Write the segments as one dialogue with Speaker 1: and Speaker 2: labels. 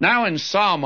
Speaker 1: Now in Psalm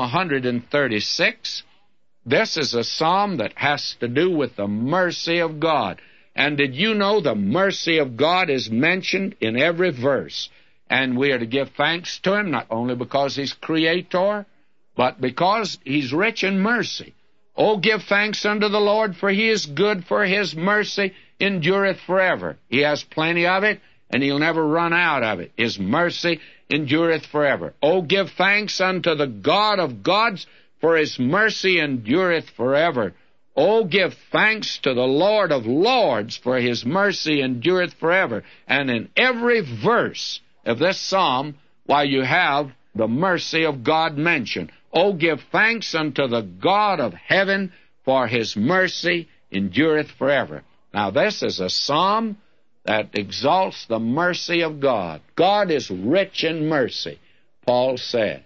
Speaker 1: 136, this is a psalm that has to do with the mercy of God. And did you know the mercy of God is mentioned in every verse? And we are to give thanks to Him, not only because He's Creator, but because He's rich in mercy. Oh, give thanks unto the Lord, for He is good, for His mercy endureth forever. He has plenty of it, and He'll never run out of it. His mercy endureth forever. Oh, give thanks unto the God of gods, for His mercy endureth forever. Oh, give thanks to the Lord of lords, for His mercy endureth forever. And in every verse of this psalm, why, you have the mercy of God mentioned. Oh, give thanks unto the God of heaven, for His mercy endureth forever. Now, this is a psalm that exalts the mercy of God. God is rich in mercy, Paul says.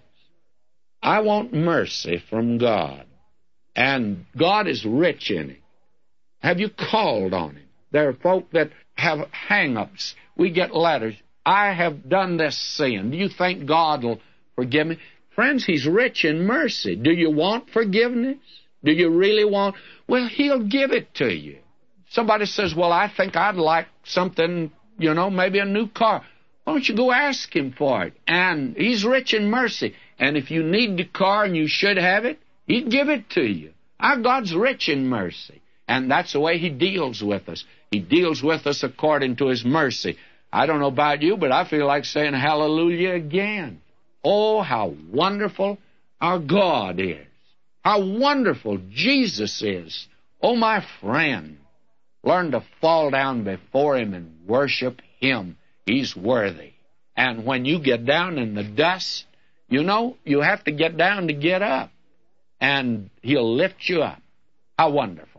Speaker 1: I want mercy from God, and God is rich in it. Have you called on Him? There are folk that have hang-ups. We get letters. I have done this sin. Do you think God will forgive me? Friends, He's rich in mercy. Do you want forgiveness? Do you really want? Well, He'll give it to you. Somebody says, well, I think I'd like something, maybe a new car. Why don't you go ask Him for it? And He's rich in mercy. And if you need the car and you should have it, He'd give it to you. Our God's rich in mercy. And that's the way He deals with us. He deals with us according to His mercy. I don't know about you, but I feel like saying hallelujah again. Oh, how wonderful our God is. How wonderful Jesus is. Oh, my friend, learn to fall down before Him and worship Him. He's worthy. And when you get down in the dust, you have to get down to get up. And He'll lift you up. How wonderful.